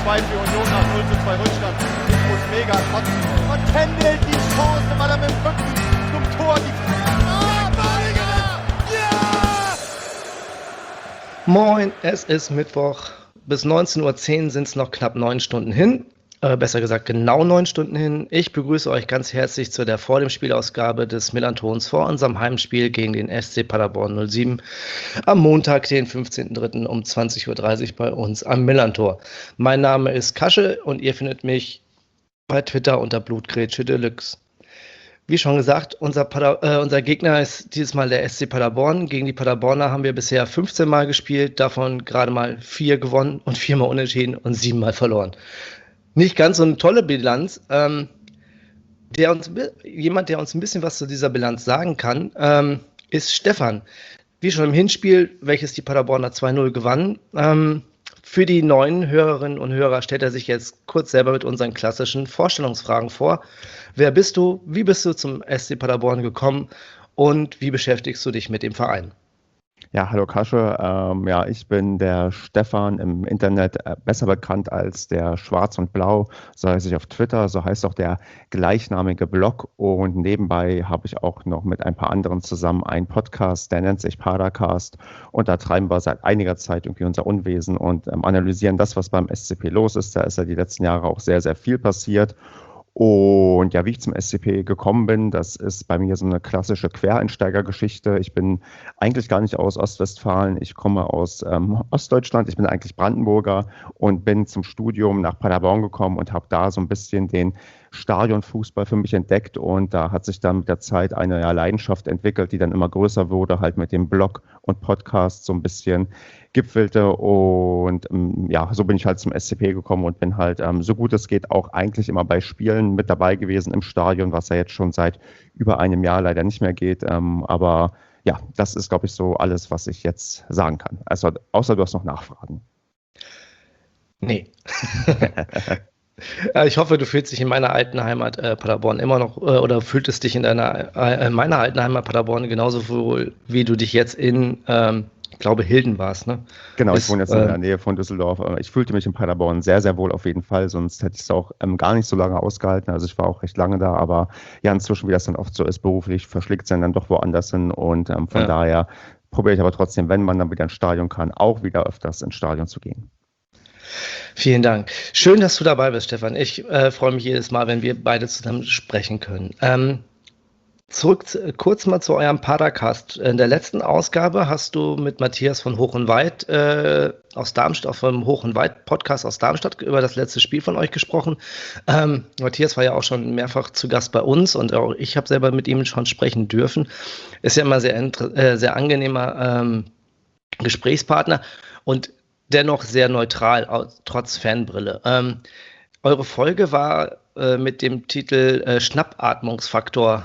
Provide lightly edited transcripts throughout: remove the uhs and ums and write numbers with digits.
2 für Union nach 0:2 Rückstand. Ich muss mega kotzen. Und Kendall die Chance, weil er mit dem Rücken zum Tor die Moin, es ist Mittwoch. Bis 19:10 Uhr sind es noch knapp 9 Stunden hin. Besser gesagt genau 9 Stunden hin. Ich begrüße euch ganz herzlich zu der vor dem Spielausgabe des Millantons vor unserem Heimspiel gegen den SC Paderborn 07 am Montag, den 15.03. um 20:30 Uhr bei uns am Millantor. Mein Name ist Kasche und ihr findet mich bei Twitter unter Blutgrätsche Deluxe. Wie schon gesagt, unser Gegner ist dieses Mal der SC Paderborn. Gegen die Paderborner haben wir bisher 15 Mal gespielt, davon gerade mal 4 gewonnen und 4 Mal unentschieden und 7 Mal verloren. Nicht ganz so eine tolle Bilanz. Jemand, der uns ein bisschen was zu dieser Bilanz sagen kann, ist Stefan. Wie schon im Hinspiel, welches die Paderborner 2:0 gewannen. Für die neuen Hörerinnen und Hörer stellt er sich jetzt kurz selber mit unseren klassischen Vorstellungsfragen vor. Wer bist du? Wie bist du zum SC Paderborn gekommen? Und wie beschäftigst du dich mit dem Verein? Ja, hallo Kasche. Ich bin der Stefan im Internet, besser bekannt als der Schwarz und Blau, so heiße ich auf Twitter, so heißt auch der gleichnamige Blog. Und nebenbei habe ich auch noch mit ein paar anderen zusammen einen Podcast, der nennt sich Padercast. Und da treiben wir seit einiger Zeit irgendwie unser Unwesen und analysieren das, was beim SCP los ist. Da ist ja die letzten Jahre auch sehr, sehr viel passiert. Und ja, wie ich zum SCP gekommen bin, das ist bei mir so eine klassische Quereinsteigergeschichte. Ich bin eigentlich gar nicht aus Ostwestfalen, ich komme aus Ostdeutschland, ich bin eigentlich Brandenburger und bin zum Studium nach Paderborn gekommen und habe da so ein bisschen den Stadionfußball für mich entdeckt und da hat sich dann mit der Zeit eine Leidenschaft entwickelt, die dann immer größer wurde, halt mit dem Blog und Podcast so ein bisschen gipfelte und so bin ich halt zum SCP gekommen und bin halt so gut es geht auch eigentlich immer bei Spielen mit dabei gewesen im Stadion, was ja jetzt schon seit über einem Jahr leider nicht mehr geht, aber ja, das ist glaube ich so alles, was ich jetzt sagen kann. Also außer du hast noch Nachfragen. Nee. Ich hoffe, du fühlst dich in meiner alten Heimat Paderborn immer noch oder fühltest dich in meiner alten Heimat Paderborn genauso wohl, wie du dich jetzt in, ich glaube, Hilden warst, ne? Genau, ich wohne jetzt in der Nähe von Düsseldorf. Ich fühlte mich in Paderborn sehr, sehr wohl auf jeden Fall, sonst hätte ich es auch gar nicht so lange ausgehalten. Also ich war auch recht lange da, aber ja, inzwischen, wie das dann oft so ist, beruflich verschlägt es dann doch woanders hin und von daher probiere ich aber trotzdem, wenn man dann wieder ins Stadion kann, auch wieder öfters ins Stadion zu gehen. Vielen Dank. Schön, dass du dabei bist, Stefan. Ich freue mich jedes Mal, wenn wir beide zusammen sprechen können. Kurz mal zu eurem Padercast. In der letzten Ausgabe hast du mit Matthias von Hoch und Weit aus Darmstadt, auf dem Hoch und Weit Podcast aus Darmstadt über das letzte Spiel von euch gesprochen. Matthias war ja auch schon mehrfach zu Gast bei uns und auch ich habe selber mit ihm schon sprechen dürfen. Ist ja immer sehr angenehmer Gesprächspartner und dennoch sehr neutral, trotz Fanbrille. Eure Folge war mit dem Titel Schnappatmungsfaktor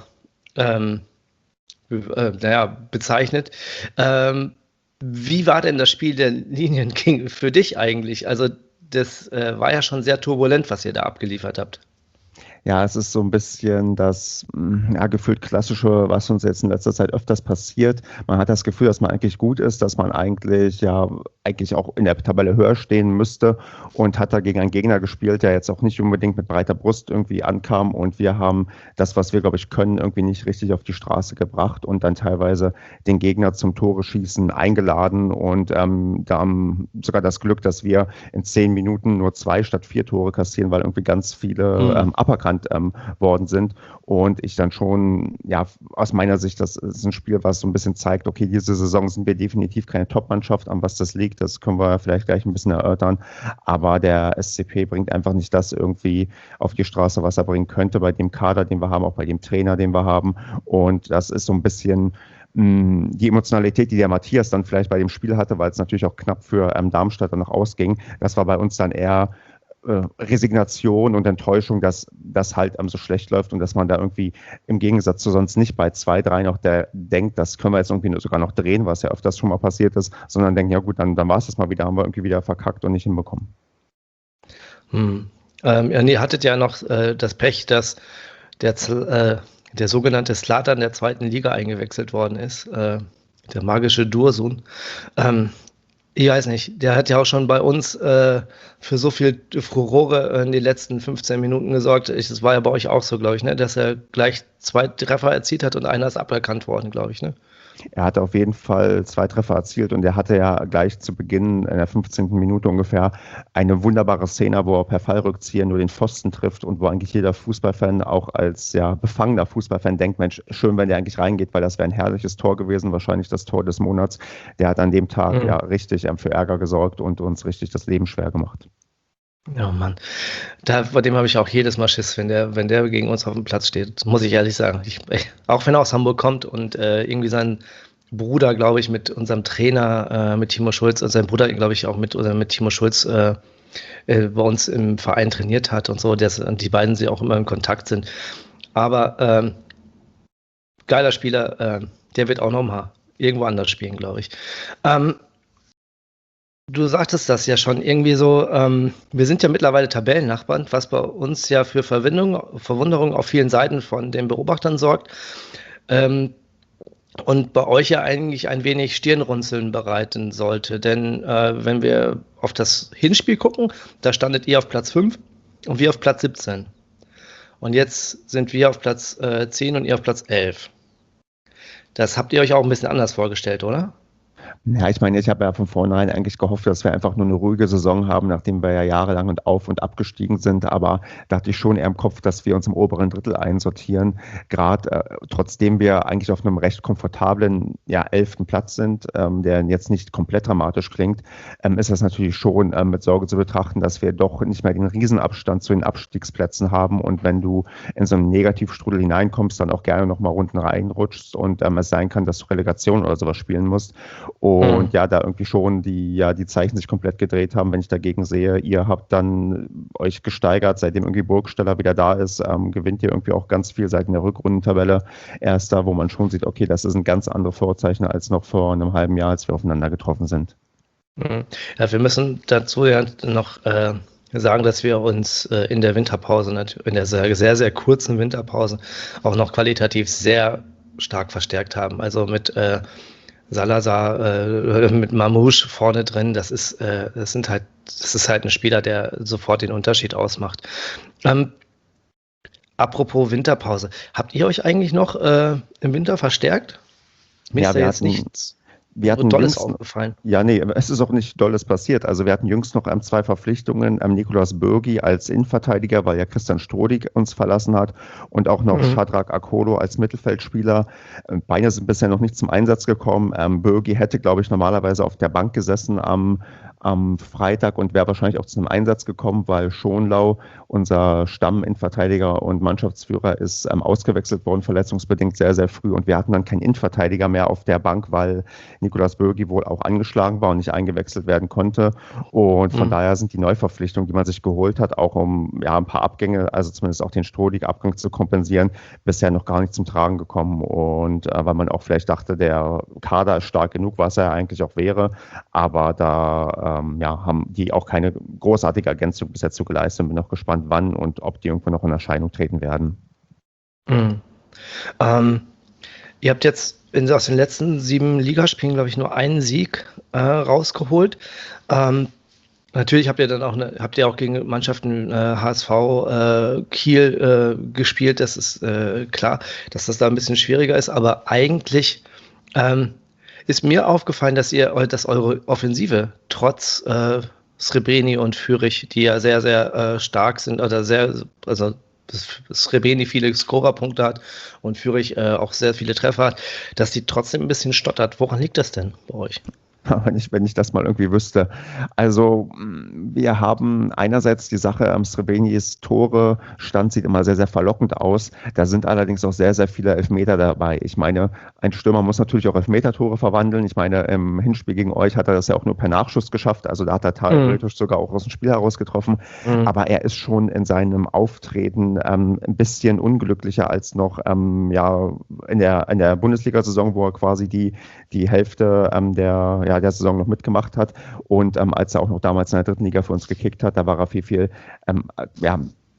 bezeichnet. Wie war denn das Spiel der Linien King für dich eigentlich? Also das war ja schon sehr turbulent, was ihr da abgeliefert habt. Ja, es ist so ein bisschen das gefühlt Klassische, was uns jetzt in letzter Zeit öfters passiert. Man hat das Gefühl, dass man eigentlich gut ist, dass man eigentlich auch in der Tabelle höher stehen müsste und hat da gegen einen Gegner gespielt, der jetzt auch nicht unbedingt mit breiter Brust irgendwie ankam und wir haben das, was wir, glaube ich, können, irgendwie nicht richtig auf die Straße gebracht und dann teilweise den Gegner zum Tore schießen eingeladen und da haben sogar das Glück, dass wir in 10 Minuten nur 2 statt 4 Tore kassieren, weil irgendwie ganz viele aberkannt worden sind und ich dann schon, aus meiner Sicht, das ist ein Spiel, was so ein bisschen zeigt, okay, diese Saison sind wir definitiv keine Top-Mannschaft, an was das liegt, das können wir vielleicht gleich ein bisschen erörtern, aber der SCP bringt einfach nicht das irgendwie auf die Straße, was er bringen könnte bei dem Kader, den wir haben, auch bei dem Trainer, den wir haben und das ist so ein bisschen die Emotionalität, die der Matthias dann vielleicht bei dem Spiel hatte, weil es natürlich auch knapp für Darmstadt dann noch ausging, das war bei uns dann eher Resignation und Enttäuschung, dass das halt so schlecht läuft und dass man da irgendwie im Gegensatz zu sonst nicht bei 2-3 noch denkt, das können wir jetzt irgendwie sogar noch drehen, was ja öfters schon mal passiert ist, sondern denken, ja gut, dann war es das mal wieder, haben wir irgendwie wieder verkackt und nicht hinbekommen. Ihr hattet ja noch das Pech, dass der sogenannte Zlatan der 2. Liga eingewechselt worden ist, der magische Dursun. Ich weiß nicht, der hat ja auch schon bei uns für so viel Furore in den letzten 15 Minuten gesorgt. Das war ja bei euch auch so, glaube ich, ne? Dass er gleich 2 Treffer erzielt hat und einer ist aberkannt worden, glaube ich, ne? Er hatte auf jeden Fall 2 Treffer erzielt und er hatte ja gleich zu Beginn in der 15. Minute ungefähr eine wunderbare Szene, wo er per Fallrückzieher nur den Pfosten trifft und wo eigentlich jeder Fußballfan auch als ja befangener Fußballfan denkt, Mensch, schön, wenn der eigentlich reingeht, weil das wäre ein herrliches Tor gewesen, wahrscheinlich das Tor des Monats. Der hat an dem Tag ja richtig für Ärger gesorgt und uns richtig das Leben schwer gemacht. Ja, Mann. Vor dem habe ich auch jedes Mal Schiss, wenn der gegen uns auf dem Platz steht, muss ich ehrlich sagen. Auch wenn er aus Hamburg kommt und irgendwie sein Bruder, glaube ich, mit unserem Trainer, mit Timo Schulz, und sein Bruder, glaube ich, auch mit Timo Schulz bei uns im Verein trainiert hat und so, und die beiden sie auch immer in Kontakt sind. Aber geiler Spieler, der wird auch noch mal irgendwo anders spielen, glaube ich. Du sagtest das ja schon irgendwie so, wir sind ja mittlerweile Tabellennachbarn, was bei uns ja für Verwunderung auf vielen Seiten von den Beobachtern sorgt. Und bei euch ja eigentlich ein wenig Stirnrunzeln bereiten sollte. Denn wenn wir auf das Hinspiel gucken, da standet ihr auf Platz 5 und wir auf Platz 17. Und jetzt sind wir auf Platz 10 und ihr auf Platz 11. Das habt ihr euch auch ein bisschen anders vorgestellt, oder? Ja, ich meine, ich habe ja von vornherein eigentlich gehofft, dass wir einfach nur eine ruhige Saison haben, nachdem wir ja jahrelang und auf- und abgestiegen sind. Aber da hatte ich schon eher im Kopf, dass wir uns im oberen Drittel einsortieren. Gerade trotzdem wir eigentlich auf einem recht komfortablen 11. Platz sind, der jetzt nicht komplett dramatisch klingt, ist das natürlich schon mit Sorge zu betrachten, dass wir doch nicht mehr den Riesenabstand zu den Abstiegsplätzen haben. Und wenn du in so einen Negativstrudel hineinkommst, dann auch gerne nochmal unten reinrutschst und es sein kann, dass du Relegation oder sowas spielen musst. Und ja, da irgendwie schon die Zeichen sich komplett gedreht haben, wenn ich dagegen sehe, ihr habt dann euch gesteigert, seitdem irgendwie Burgstaller wieder da ist, gewinnt ihr irgendwie auch ganz viel, seid in der Rückrundentabelle Erster, wo man schon sieht, okay, das ist ein ganz anderes Vorzeichen als noch vor einem halben Jahr, als wir aufeinander getroffen sind. Ja, wir müssen dazu ja noch sagen, dass wir uns in der Winterpause, in der sehr, sehr, sehr kurzen Winterpause, auch noch qualitativ sehr stark verstärkt haben. Also mit Salazar, mit Mamouche vorne drin, das ist halt ein Spieler, der sofort den Unterschied ausmacht. Apropos Winterpause, habt ihr euch eigentlich noch im Winter verstärkt? Mir ist da jetzt nichts Tolles aufgefallen. Ja, nee, es ist auch nicht Dolles passiert. Also wir hatten jüngst noch 2 Verpflichtungen, Nikolaus Bürgi als Innenverteidiger, weil ja Christian Strodig uns verlassen hat, und auch noch Shadrack Akolo als Mittelfeldspieler. Beide sind bisher noch nicht zum Einsatz gekommen. Bürgi hätte, glaube ich, normalerweise auf der Bank gesessen am Freitag und wäre wahrscheinlich auch zu einem Einsatz gekommen, weil Schonlau, unser Stamm-Innenverteidiger und Mannschaftsführer, ist ausgewechselt worden, verletzungsbedingt sehr, sehr früh. Und wir hatten dann keinen Innenverteidiger mehr auf der Bank, weil Nikolaus Bürgi wohl auch angeschlagen war und nicht eingewechselt werden konnte. Und von daher sind die Neuverpflichtungen, die man sich geholt hat, auch um ein paar Abgänge, also zumindest auch den Strodig-Abgang zu kompensieren, bisher noch gar nicht zum Tragen gekommen. Und weil man auch vielleicht dachte, der Kader ist stark genug, was er eigentlich auch wäre. Aber da haben die auch keine großartige Ergänzung bis jetzt geleistet. Bin noch gespannt, wann und ob die irgendwo noch in Erscheinung treten werden. Ihr habt jetzt aus den letzten 7 Ligaspielen, glaube ich, nur einen Sieg rausgeholt. Natürlich habt ihr auch gegen Mannschaften HSV, Kiel gespielt. Das ist klar, dass das da ein bisschen schwieriger ist. Aber eigentlich ist mir aufgefallen, dass eure Offensive trotz Srebreni und Fürich, die ja sehr, sehr stark sind, oder dass Srebreni viele Scorerpunkte hat und Fürich auch sehr viele Treffer hat, dass die trotzdem ein bisschen stottert. Woran liegt das denn bei euch? Wenn ich das mal irgendwie wüsste. Also wir haben einerseits die Sache, Srebrenis Tore-Stand sieht immer sehr, sehr verlockend aus. Da sind allerdings auch sehr, sehr viele Elfmeter dabei. Ich meine, ein Stürmer muss natürlich auch Elfmeter-Tore verwandeln. Ich meine, im Hinspiel gegen euch hat er das ja auch nur per Nachschuss geschafft. Also da hat er theoretisch sogar auch aus dem Spiel heraus getroffen. Aber er ist schon in seinem Auftreten ein bisschen unglücklicher als noch in der Bundesliga-Saison, wo er quasi die Hälfte der Saison noch mitgemacht hat. Und als er auch noch damals in der 3. Liga für uns gekickt hat, da war er viel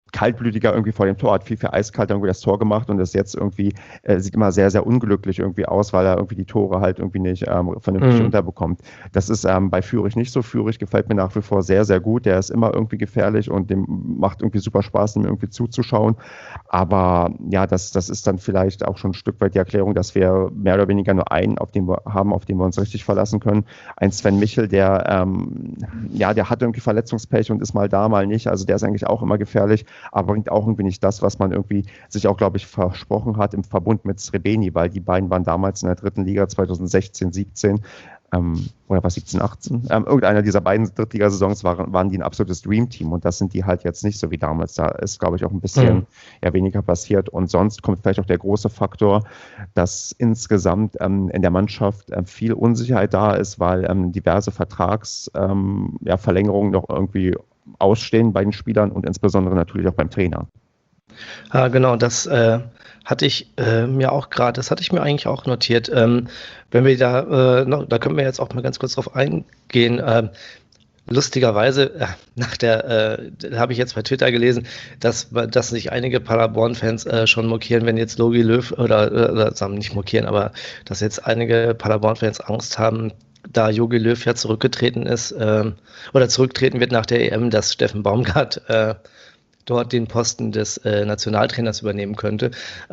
kaltblütiger irgendwie vor dem Tor, hat viel eiskalt irgendwie das Tor gemacht und ist jetzt irgendwie, sieht immer sehr, sehr unglücklich irgendwie aus, weil er irgendwie die Tore halt irgendwie nicht vernünftig unterbekommt. Das ist bei Fürich nicht so. Fürich gefällt mir nach wie vor sehr, sehr gut. Der ist immer irgendwie gefährlich und dem macht irgendwie super Spaß, ihm irgendwie zuzuschauen. Aber ja, das ist dann vielleicht auch schon ein Stück weit die Erklärung, dass wir mehr oder weniger nur einen auf den wir uns richtig verlassen können. Ein Sven Michel, der hat irgendwie Verletzungspech und ist mal da, mal nicht. Also der ist eigentlich auch immer gefährlich, aber bringt auch irgendwie nicht das, was man irgendwie sich auch, glaube ich, versprochen hat im Verbund mit Srebeni, weil die beiden waren damals in der dritten Liga 2016, 17 oder was 17, 18. Irgendeiner dieser beiden Drittligasaisons waren die ein absolutes Dreamteam und das sind die halt jetzt nicht so wie damals. Da ist, glaube ich, auch ein bisschen weniger passiert und sonst kommt vielleicht auch der große Faktor, dass insgesamt in der Mannschaft viel Unsicherheit da ist, weil diverse Verlängerungen noch irgendwie ausstehen bei den Spielern und insbesondere natürlich auch beim Trainer. Genau, das hatte ich mir eigentlich auch notiert. Wenn wir da können wir jetzt auch mal ganz kurz drauf eingehen. Lustigerweise, da habe ich jetzt bei Twitter gelesen, dass sich einige Paderborn-Fans schon mokieren, wenn jetzt Jogi Löw oder nicht mokieren, aber dass jetzt einige Paderborn-Fans Angst haben, da Jogi Löw ja zurückgetreten ist oder zurücktreten wird nach der EM, dass Steffen Baumgart dort den Posten des Nationaltrainers übernehmen könnte.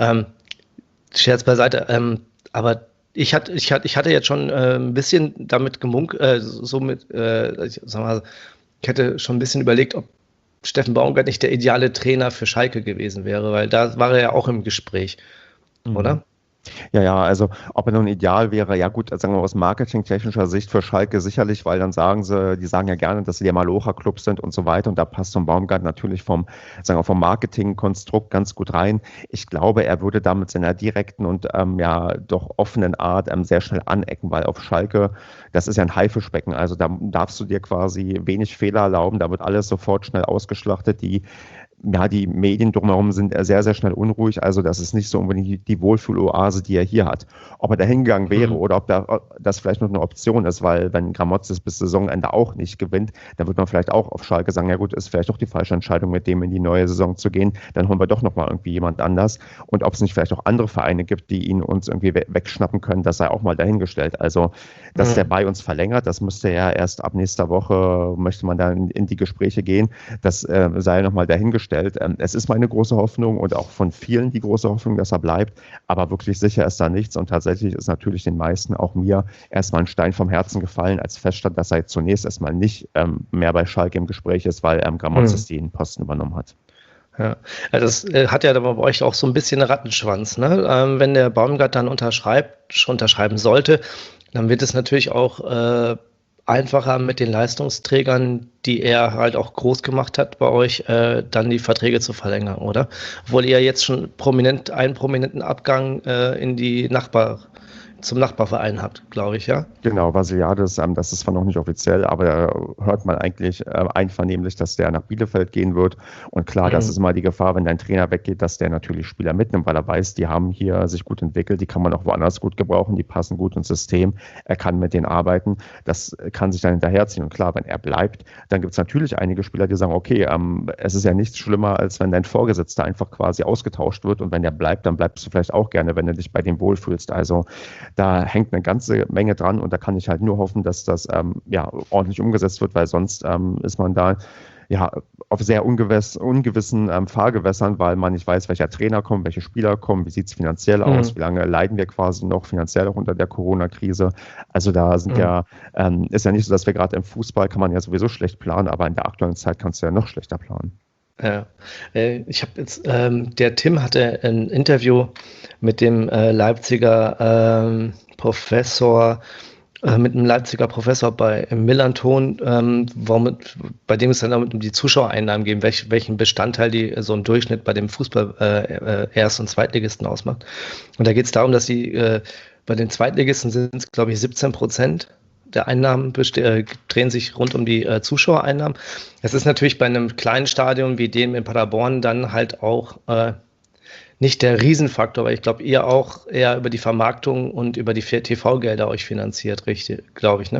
Scherz beiseite, aber ich hatte jetzt schon ein bisschen damit ich hätte schon ein bisschen überlegt, ob Steffen Baumgart nicht der ideale Trainer für Schalke gewesen wäre, weil da war er ja auch im Gespräch, oder? Ja, also ob er nun ideal wäre, ja gut, sagen wir aus marketingtechnischer Sicht für Schalke sicherlich, weil dann die sagen ja gerne, dass sie der Malocha-Club sind und so weiter und da passt so ein Baumgart natürlich vom Marketingkonstrukt ganz gut rein. Ich glaube, er würde da mit seiner direkten und doch offenen Art sehr schnell anecken, weil auf Schalke, das ist ja ein Haifischbecken, also da darfst du dir quasi wenig Fehler erlauben, da wird alles sofort schnell ausgeschlachtet, die Medien drumherum sind sehr, sehr schnell unruhig. Also das ist nicht so unbedingt die Wohlfühloase, die er hier hat. Ob er da hingegangen wäre oder ob das vielleicht noch eine Option ist, weil wenn Gramotzes bis Saisonende auch nicht gewinnt, dann wird man vielleicht auch auf Schalke sagen, ja gut, ist vielleicht doch die falsche Entscheidung, mit dem in die neue Saison zu gehen. Dann holen wir doch nochmal irgendwie jemand anders. Und ob es nicht vielleicht auch andere Vereine gibt, die ihn uns irgendwie wegschnappen können, das sei auch mal dahingestellt. Also, dass der bei uns verlängert, das müsste ja erst ab nächster Woche, möchte man dann in die Gespräche gehen. Das sei nochmal dahingestellt. Es ist meine große Hoffnung und auch von vielen die große Hoffnung, dass er bleibt, aber wirklich sicher ist da nichts und tatsächlich ist natürlich den meisten, auch mir, erstmal ein Stein vom Herzen gefallen, als feststand, dass er jetzt zunächst erstmal nicht mehr bei Schalke im Gespräch ist, weil Gramotzes den Posten übernommen hat. Ja, das hat ja aber bei euch auch so ein bisschen einen Rattenschwanz, ne? Wenn der Baumgart dann unterschreiben sollte, dann wird es natürlich auch einfacher mit den Leistungsträgern, die er halt auch groß gemacht hat bei euch, dann die Verträge zu verlängern, oder? Obwohl ihr jetzt schon einen prominenten Abgang zum Nachbarverein habt, glaube ich, ja? Genau, Vasiliades, das ist zwar noch nicht offiziell, aber hört man eigentlich einvernehmlich, dass der nach Bielefeld gehen wird. Und klar, das ist immer die Gefahr, wenn dein Trainer weggeht, dass der natürlich Spieler mitnimmt, weil er weiß, die haben hier sich gut entwickelt, die kann man auch woanders gut gebrauchen, die passen gut ins System, er kann mit denen arbeiten, das kann sich dann hinterherziehen. Und klar, wenn er bleibt, dann gibt es natürlich einige Spieler, die sagen, okay, es ist ja nichts schlimmer, als wenn dein Vorgesetzter einfach quasi ausgetauscht wird und wenn der bleibt, dann bleibst du vielleicht auch gerne, wenn du dich bei dem wohlfühlst. Also da hängt eine ganze Menge dran und da kann ich halt nur hoffen, dass das ordentlich umgesetzt wird, weil sonst ist man da auf sehr ungewissen Fahrgewässern, weil man nicht weiß, welcher Trainer kommt, welche Spieler kommen, wie sieht es finanziell aus, wie lange leiden wir quasi noch finanziell auch unter der Corona-Krise. Also da sind ist ja nicht so, dass wir gerade im Fußball kann man ja sowieso schlecht planen, aber in der aktuellen Zeit kannst du ja noch schlechter planen. Ja, ich habe jetzt, der Tim hatte ein Interview mit dem Leipziger Professor, mit einem Leipziger Professor im Millanton, bei dem es dann um die Zuschauereinnahmen geht, welchen Bestandteil die so im Durchschnitt bei dem Fußball Erst- und Zweitligisten ausmacht. Und da geht es darum, dass bei den Zweitligisten sind es, glaube ich, 17% der Einnahmen drehen sich rund um die Zuschauereinnahmen. Es ist natürlich bei einem kleinen Stadion wie dem in Paderborn dann halt auch nicht der Riesenfaktor, weil ich glaube, ihr auch eher über die Vermarktung und über die TV-Gelder euch finanziert, richtig, glaube ich, ne?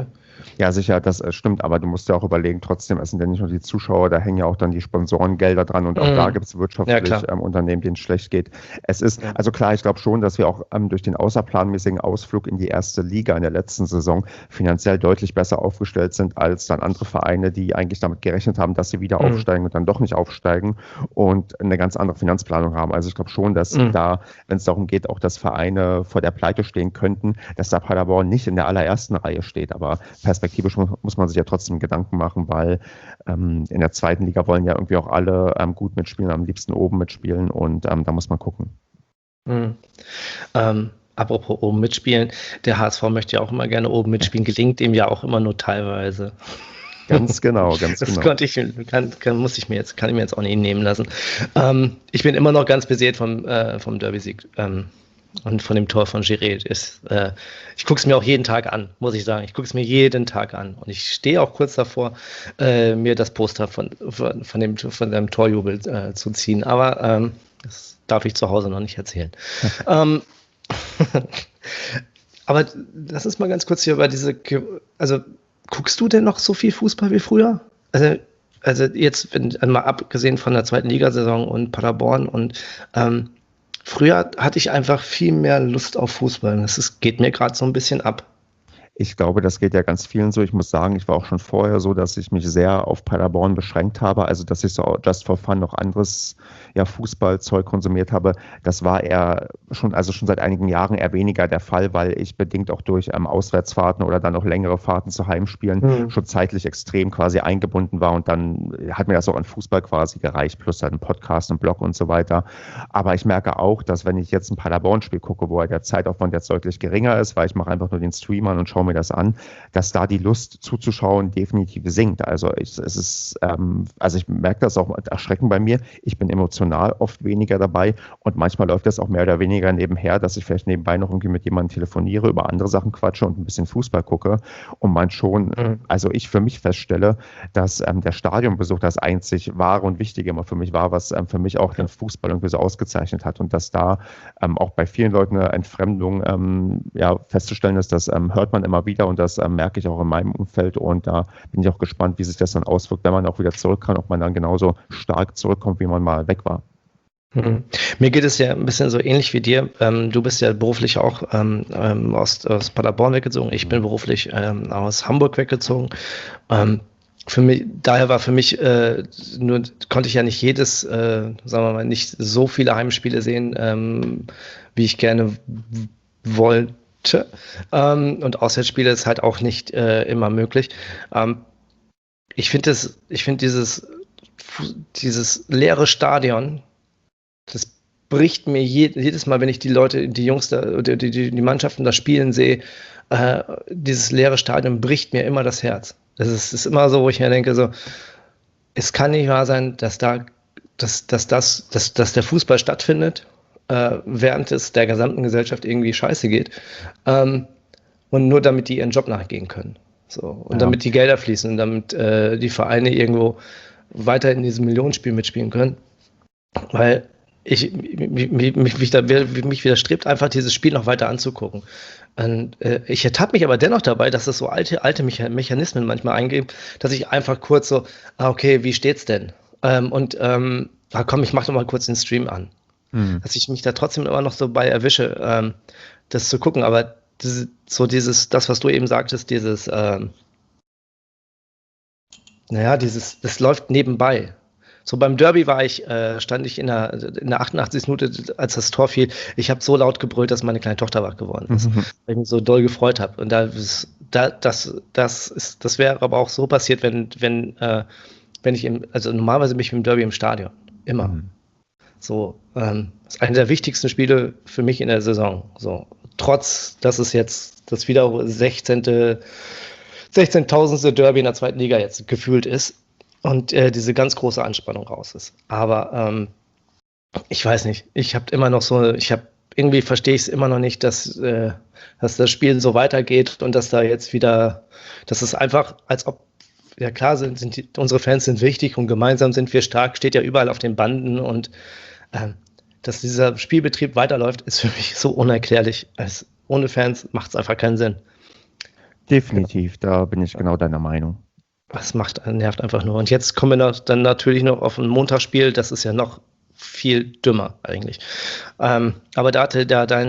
Ja, sicher, das stimmt, aber du musst ja auch überlegen, trotzdem, es sind ja nicht nur die Zuschauer, da hängen ja auch dann die Sponsorengelder dran und auch da gibt es wirtschaftlich Unternehmen, denen es schlecht geht. Es ist, also klar, ich glaube schon, dass wir auch durch den außerplanmäßigen Ausflug in die erste Liga in der letzten Saison finanziell deutlich besser aufgestellt sind als dann andere Vereine, die eigentlich damit gerechnet haben, dass sie wieder aufsteigen und dann doch nicht aufsteigen und eine ganz andere Finanzplanung haben. Also ich glaube schon, dass da, wenn es darum geht, auch dass Vereine vor der Pleite stehen könnten, dass da Paderborn nicht in der allerersten Reihe steht, aber perspektivisch muss man sich ja trotzdem Gedanken machen, weil in der zweiten Liga wollen ja irgendwie auch alle gut mitspielen, am liebsten oben mitspielen und da muss man gucken. Apropos oben mitspielen, der HSV möchte ja auch immer gerne oben mitspielen, gelingt ihm ja auch immer nur teilweise. Ganz genau, das kann ich mir jetzt auch nicht nehmen lassen. Ich bin immer noch ganz beseelt vom Derby-Sieg. Und von dem Tor von Giret ich gucke es mir auch jeden Tag an, muss ich sagen. Ich gucke es mir jeden Tag an. Und ich stehe auch kurz davor, mir das Poster von dem Torjubel zu ziehen. Aber das darf ich zu Hause noch nicht erzählen. Aber lass uns mal ganz kurz hier über also guckst du denn noch so viel Fußball wie früher? Also jetzt, mal abgesehen von der zweiten Ligasaison und Paderborn und früher hatte ich einfach viel mehr Lust auf Fußball. Das geht mir gerade so ein bisschen ab. Ich glaube, das geht ja ganz vielen so. Ich muss sagen, ich war auch schon vorher so, dass ich mich sehr auf Paderborn beschränkt habe. Also, dass ich so just for fun noch anderes Fußballzeug konsumiert habe. Das war schon seit einigen Jahren eher weniger der Fall, weil ich bedingt auch durch Auswärtsfahrten oder dann auch längere Fahrten zu Heimspielen schon zeitlich extrem quasi eingebunden war. Und dann hat mir das auch an Fußball quasi gereicht, plus halt ein Podcast, ein Blog und so weiter. Aber ich merke auch, dass wenn ich jetzt ein Paderborn-Spiel gucke, wo der Zeitaufwand jetzt deutlich geringer ist, weil ich mache einfach nur den Stream an und schaue mir das an, dass da die Lust zuzuschauen definitiv sinkt. Also ich merke das auch erschreckend bei mir. Ich bin emotional oft weniger dabei und manchmal läuft das auch mehr oder weniger nebenher, dass ich vielleicht nebenbei noch irgendwie mit jemandem telefoniere, über andere Sachen quatsche und ein bisschen Fußball gucke und man schon, also ich für mich feststelle, dass der Stadionbesuch das einzig wahre und wichtige immer für mich war, was für mich auch den Fußball irgendwie so ausgezeichnet hat und dass da auch bei vielen Leuten eine Entfremdung festzustellen ist, das hört man immer wieder und das merke ich auch in meinem Umfeld und da bin ich auch gespannt, wie sich das dann auswirkt, wenn man auch wieder zurück kann, ob man dann genauso stark zurückkommt, wie man mal weg war. Mir geht es ja ein bisschen so ähnlich wie dir. Du bist ja beruflich auch aus Paderborn weggezogen. Ich bin beruflich aus Hamburg weggezogen. Daher war für mich konnte ich ja nicht sagen wir mal, nicht so viele Heimspiele sehen, wie ich gerne wollte. Und Auswärtsspiele ist halt auch nicht immer möglich. Ich finde dieses leere Stadion, das bricht mir jedes Mal, wenn ich die Leute, die Jungs da, oder die Mannschaften da spielen sehe, dieses leere Stadion bricht mir immer das Herz. Das ist immer so, wo ich mir denke, so, es kann nicht wahr sein, dass der Fußball stattfindet, während es der gesamten Gesellschaft irgendwie scheiße geht, und nur damit die ihren Job nachgehen können. So, und damit die Gelder fließen und damit die Vereine irgendwo weiter in diesem Millionenspiel mitspielen können. Weil mich widerstrebt einfach, dieses Spiel noch weiter anzugucken. Und ich ertappe mich aber dennoch dabei, dass es so alte Mechanismen manchmal eingeben, dass ich einfach kurz so, okay, wie steht's denn? Komm, ich mach doch mal kurz den Stream an. Dass ich mich da trotzdem immer noch so bei erwische, das zu gucken, aber das, was du eben sagtest, das läuft nebenbei. So beim Derby stand ich in der 88. Minute, als das Tor fiel. Ich habe so laut gebrüllt, dass meine kleine Tochter wach geworden ist, weil ich mich so doll gefreut habe. Und das wäre aber auch so passiert, wenn ich normalerweise bin ich im Derby im Stadion. Immer. So, das ist eine der wichtigsten Spiele für mich in der Saison. So, trotz, dass es jetzt das wieder 16.000. Derby in der zweiten Liga jetzt gefühlt ist. Und diese ganz große Anspannung raus ist. Aber ich weiß nicht, irgendwie verstehe ich es immer noch nicht, dass das Spiel so weitergeht und dass da jetzt wieder, dass es einfach, als ob, ja klar, unsere Fans sind wichtig und gemeinsam sind wir stark, steht ja überall auf den Banden und dass dieser Spielbetrieb weiterläuft, ist für mich so unerklärlich. Ohne Fans macht es einfach keinen Sinn. Definitiv, da bin ich genau deiner Meinung. Das nervt einfach nur. Und jetzt kommen wir dann natürlich noch auf ein Montagsspiel, das ist ja noch viel dümmer eigentlich. Aber da hatte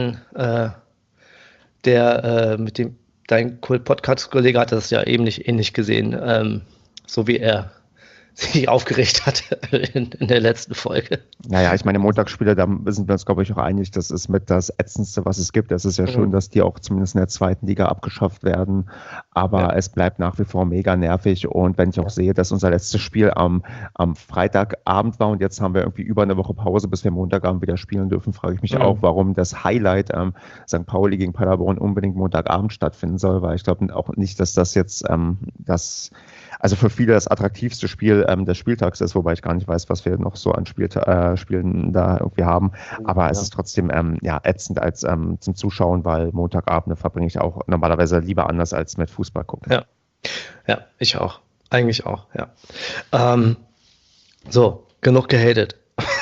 dein Podcast-Kollege hatte das ja eben nicht ähnlich gesehen, so wie er sich aufgeregt hat in der letzten Folge. Naja, ich meine, Montagsspiele, da sind wir uns, glaube ich, auch einig, das ist mit das Ätzendste, was es gibt. Es ist ja schön, dass die auch zumindest in der zweiten Liga abgeschafft werden, aber es bleibt nach wie vor mega nervig. Und wenn ich auch sehe, dass unser letztes Spiel am Freitagabend war und jetzt haben wir irgendwie über eine Woche Pause, bis wir Montagabend wieder spielen dürfen, frage ich mich auch, warum das Highlight St. Pauli gegen Paderborn unbedingt Montagabend stattfinden soll, weil ich glaube auch nicht, dass das jetzt also für viele das attraktivste Spiel des Spieltags ist, wobei ich gar nicht weiß, was wir noch so an Spielen da irgendwie haben. Aber es ist trotzdem ätzend als zum Zuschauen, weil Montagabende verbringe ich auch normalerweise lieber anders als mit Fußball gucken. Ja, ich auch. Eigentlich auch, ja. So, genug gehatet.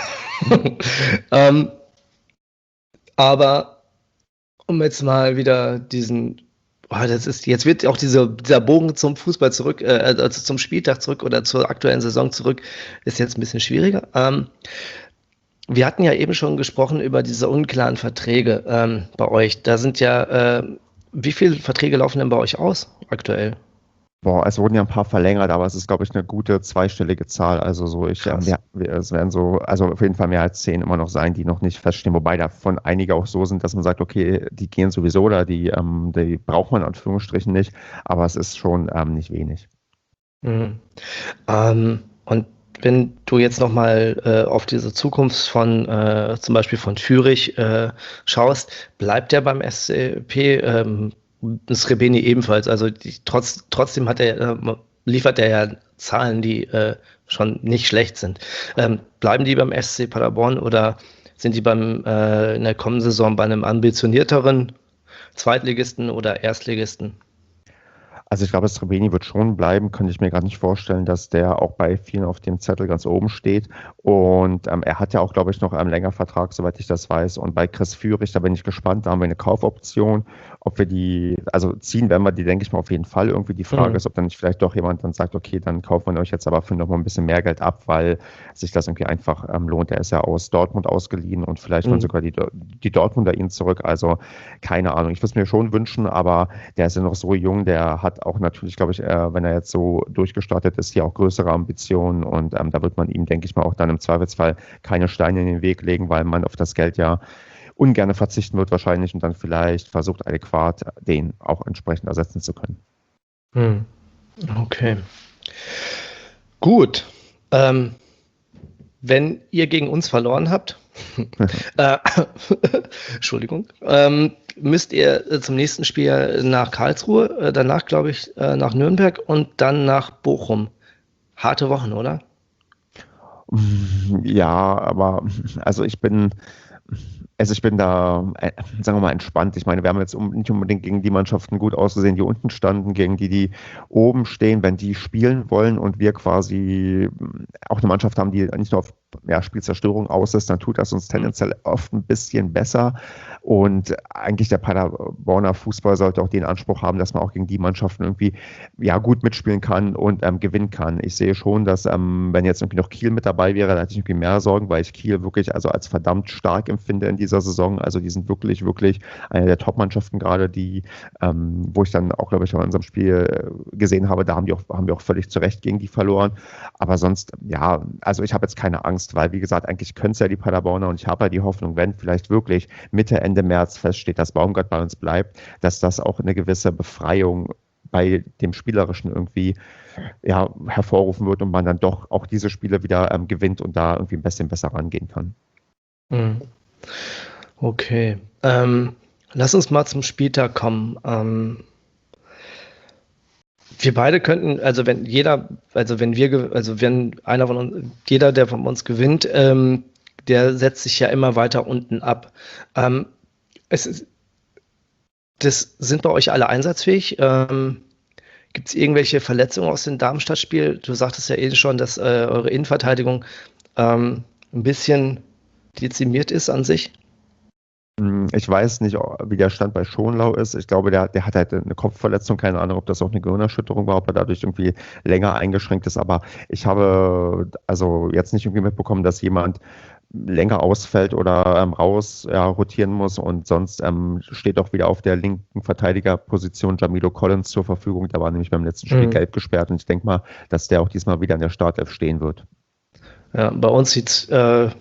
Aber um jetzt mal wieder jetzt wird auch dieser Bogen zum Fußball zurück, also zum Spieltag zurück oder zur aktuellen Saison zurück, ist jetzt ein bisschen schwieriger. Wir hatten ja eben schon gesprochen über diese unklaren Verträge bei euch. Da sind wie viele Verträge laufen denn bei euch aus aktuell? Boah, es wurden ja ein paar verlängert, aber es ist, glaube ich, eine gute zweistellige Zahl. Also es werden also auf jeden Fall mehr als 10 immer noch sein, die noch nicht feststehen. Wobei davon einige auch so sind, dass man sagt, okay, die gehen sowieso oder die braucht man in Anführungsstrichen nicht. Aber es ist schon nicht wenig. Mhm. Und wenn du jetzt nochmal auf diese Zukunft von zum Beispiel von Fürich schaust, bleibt der beim SCP? Srebeni ebenfalls. Also trotzdem liefert er ja Zahlen, die schon nicht schlecht sind. Bleiben die beim SC Paderborn oder sind die in der kommenden Saison bei einem ambitionierteren Zweitligisten oder Erstligisten? Also ich glaube, Srebeni wird schon bleiben, könnte ich mir gar nicht vorstellen, dass der auch bei vielen auf dem Zettel ganz oben steht. Und er hat ja auch, glaube ich, noch einen längeren Vertrag, soweit ich das weiß. Und bei Chris Führig, da bin ich gespannt, da haben wir eine Kaufoption. Ob wir also ziehen werden wir die, denke ich mal, auf jeden Fall. Irgendwie die Frage ist, ob dann nicht vielleicht doch jemand dann sagt, okay, dann kaufen wir euch jetzt aber für noch mal ein bisschen mehr Geld ab, weil sich das irgendwie einfach lohnt. Er ist ja aus Dortmund ausgeliehen und vielleicht wollen sogar die Dortmunder ihn zurück. Also keine Ahnung. Ich würde es mir schon wünschen, aber der ist ja noch so jung, der hat auch natürlich, glaube ich, wenn er jetzt so durchgestartet ist, hier auch größere Ambitionen und da wird man ihm, denke ich mal, auch dann im Zweifelsfall keine Steine in den Weg legen, weil man auf das Geld ja ungern verzichten wird wahrscheinlich und dann vielleicht versucht, adäquat den auch entsprechend ersetzen zu können. Okay. Gut. Wenn ihr gegen uns verloren habt, Entschuldigung, müsst ihr zum nächsten Spiel nach Karlsruhe, danach glaube ich nach Nürnberg und dann nach Bochum. Harte Wochen, oder? Ja, aber also ich bin da, sagen wir mal, entspannt. Ich meine, wir haben jetzt nicht unbedingt gegen die Mannschaften gut ausgesehen, die unten standen, gegen die oben stehen. Wenn die spielen wollen und wir quasi auch eine Mannschaft haben, die nicht nur auf Spielzerstörung aus ist, dann tut das uns tendenziell oft ein bisschen besser. Und eigentlich der Paderborner Fußball sollte auch den Anspruch haben, dass man auch gegen die Mannschaften irgendwie gut mitspielen kann und gewinnen kann. Ich sehe schon, dass wenn jetzt irgendwie noch Kiel mit dabei wäre, da hätte ich irgendwie mehr Sorgen, weil ich Kiel wirklich also als verdammt stark empfinde in dieser Saison. Also die sind wirklich, wirklich eine der Top-Mannschaften gerade, wo ich dann auch, glaube ich, in unserem Spiel gesehen habe, da haben wir auch völlig zu Recht gegen die verloren. Aber sonst, also ich habe jetzt keine Angst, weil, wie gesagt, eigentlich können es ja die Paderborner und ich habe ja die Hoffnung, wenn vielleicht wirklich Ende März feststeht, dass Baumgart bei uns bleibt, dass das auch eine gewisse Befreiung bei dem Spielerischen irgendwie hervorrufen wird und man dann doch auch diese Spiele wieder gewinnt und da irgendwie ein bisschen besser rangehen kann. Okay. Lass uns mal zum Spieltag kommen. Wir beide könnten, wenn einer von uns, jeder, der von uns gewinnt, der setzt sich ja immer weiter unten ab. Das sind bei euch alle einsatzfähig? Gibt es irgendwelche Verletzungen aus dem Darmstadt-Spiel? Du sagtest ja eben schon, dass eure Innenverteidigung ein bisschen dezimiert ist an sich. Ich weiß nicht, wie der Stand bei Schonlau ist. Ich glaube, der hat halt eine Kopfverletzung. Keine Ahnung, ob das auch eine Gehirnerschütterung war, ob er dadurch irgendwie länger eingeschränkt ist. Aber ich habe also jetzt nicht irgendwie mitbekommen, dass jemand länger ausfällt oder raus rotieren muss. Und sonst steht auch wieder auf der linken Verteidigerposition Jamilo Collins zur Verfügung. Der war nämlich beim letzten Spiel gelb gesperrt. Und ich denke mal, dass der auch diesmal wieder in der Startelf stehen wird. Ja, bei uns sieht es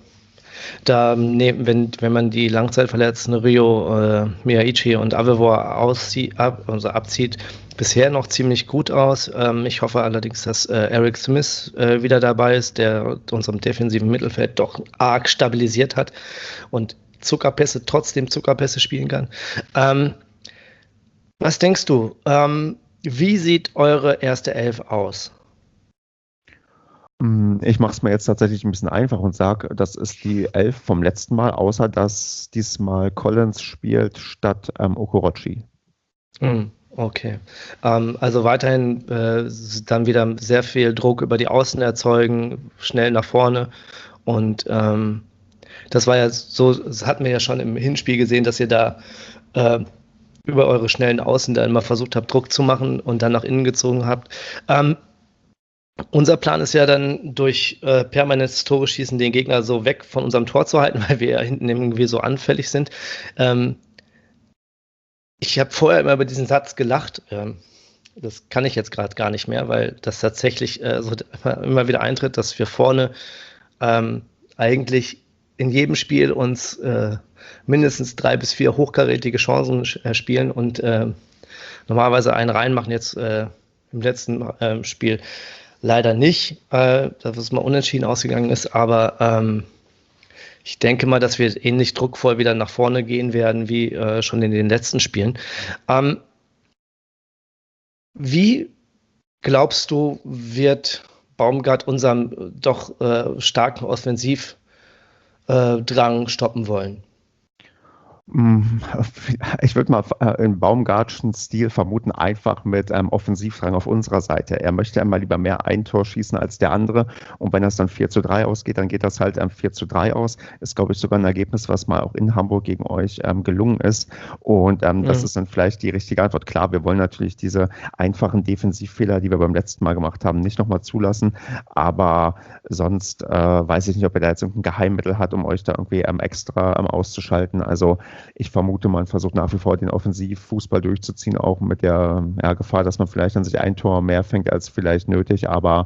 wenn man die Langzeitverletzten Rio, Miyaichi und Avevo abzieht, bisher noch ziemlich gut aus. Ich hoffe allerdings, dass Eric Smith wieder dabei ist, der unserem defensiven Mittelfeld doch arg stabilisiert hat und trotzdem Zuckerpässe spielen kann. Was denkst du? Wie sieht eure erste Elf aus? Ich mache es mir jetzt tatsächlich ein bisschen einfach und sage, das ist die Elf vom letzten Mal, außer dass diesmal Collins spielt statt Okorochi. Okay. Also weiterhin dann wieder sehr viel Druck über die Außen erzeugen, schnell nach vorne. Und das war ja so, das hatten wir ja schon im Hinspiel gesehen, dass ihr da über eure schnellen Außen dann mal versucht habt, Druck zu machen und dann nach innen gezogen habt. Unser Plan ist ja dann durch permanentes Tore schießen den Gegner so weg von unserem Tor zu halten, weil wir ja hinten irgendwie so anfällig sind. Ich habe vorher immer über diesen Satz gelacht. Das kann ich jetzt gerade gar nicht mehr, weil das tatsächlich so immer wieder eintritt, dass wir vorne eigentlich in jedem Spiel uns mindestens 3 bis 4 hochkarätige Chancen spielen und normalerweise einen reinmachen. Jetzt im letzten Spiel leider nicht, dass es mal unentschieden ausgegangen ist, aber ich denke mal, dass wir ähnlich druckvoll wieder nach vorne gehen werden wie schon in den letzten Spielen. Wie glaubst du, wird Baumgart unseren doch starken Offensivdrang stoppen wollen? Ich würde mal in Baumgartschen Stil vermuten, einfach mit einem Offensivdrang auf unserer Seite. Er möchte einmal lieber mehr ein Tor schießen als der andere. Und wenn das dann 4:3 ausgeht, dann geht das halt 4:3 aus. Ist, glaube ich, sogar ein Ergebnis, was mal auch in Hamburg gegen euch gelungen ist. Und das ist dann vielleicht die richtige Antwort. Klar, wir wollen natürlich diese einfachen Defensivfehler, die wir beim letzten Mal gemacht haben, nicht nochmal zulassen. Aber sonst weiß ich nicht, ob er da jetzt irgendein Geheimmittel hat, um euch da irgendwie extra auszuschalten. Also ich vermute, man versucht nach wie vor den Offensivfußball durchzuziehen, auch mit der Gefahr, dass man vielleicht an sich ein Tor mehr fängt als vielleicht nötig. Aber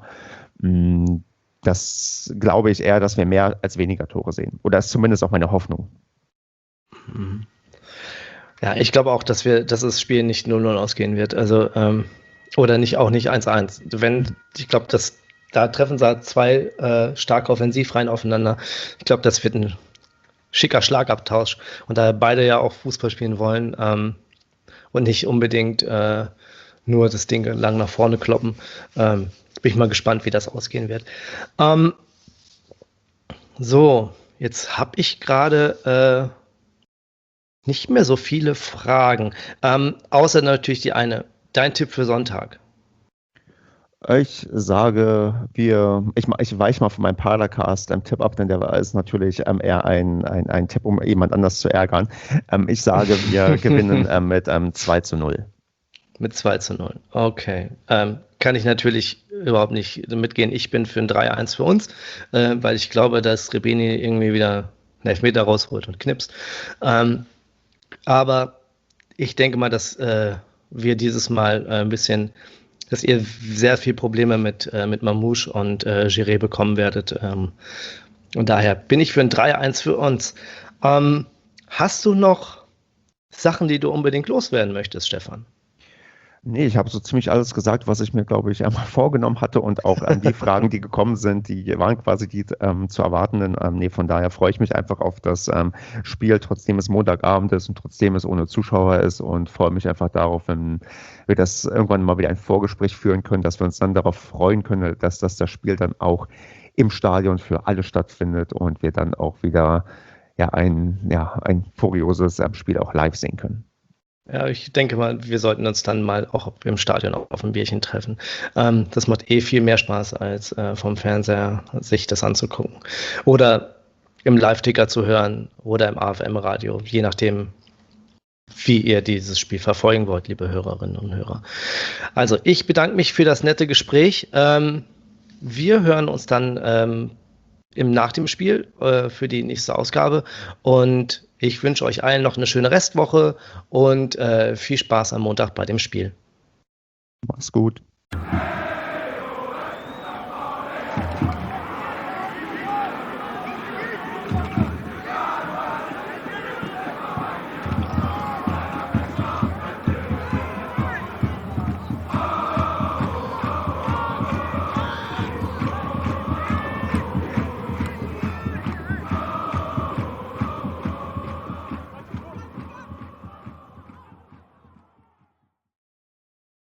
das glaube ich eher, dass wir mehr als weniger Tore sehen. Oder ist zumindest auch meine Hoffnung. Ja, ich glaube auch, dass das Spiel nicht 0-0 ausgehen wird. Also, oder nicht 1-1. Ich glaube, da treffen sie 2 starke Offensivreihen aufeinander. Ich glaube, das wird ein schicker Schlagabtausch. Und da beide ja auch Fußball spielen wollen und nicht unbedingt nur das Ding lang nach vorne kloppen, bin ich mal gespannt, wie das ausgehen wird. So, jetzt habe ich gerade nicht mehr so viele Fragen, außer natürlich die eine. Dein Tipp für Sonntag? Ich sage, ich weiche mal von meinem Padercast Tipp ab, denn der ist natürlich eher ein Tipp, um jemand anders zu ärgern. Ich sage, wir gewinnen mit 2:0. Mit 2:0. Okay. Kann ich natürlich überhaupt nicht mitgehen. Ich bin für ein 3-1 für uns, weil ich glaube, dass Rebeni irgendwie wieder einen Elfmeter rausholt und knipst. Aber ich denke mal, dass wir dieses Mal dass ihr sehr viel Probleme mit Mamouche und Giré bekommen werdet. Und daher bin ich für ein 3-1 für uns. Hast du noch Sachen, die du unbedingt loswerden möchtest, Stefan? Nee, ich habe so ziemlich alles gesagt, was ich mir, glaube ich, einmal vorgenommen hatte, und auch die Fragen, die gekommen sind, die waren quasi die zu erwartenden. Von daher freue ich mich einfach auf das Spiel, trotzdem es Montagabend ist und trotzdem es ohne Zuschauer ist, und freue mich einfach darauf, wenn wir das irgendwann mal wieder ein Vorgespräch führen können, dass wir uns dann darauf freuen können, dass das Spiel dann auch im Stadion für alle stattfindet und wir dann auch wieder ein furioses Spiel auch live sehen können. Ja, ich denke mal, wir sollten uns dann mal auch im Stadion auf ein Bierchen treffen. Das macht viel mehr Spaß, als vom Fernseher sich das anzugucken. Oder im Live-Ticker zu hören oder im AFM-Radio, je nachdem, wie ihr dieses Spiel verfolgen wollt, liebe Hörerinnen und Hörer. Also ich bedanke mich für das nette Gespräch. Wir hören uns dann nach dem Spiel für die nächste Ausgabe und ich wünsche euch allen noch eine schöne Restwoche und viel Spaß am Montag bei dem Spiel. Mach's gut.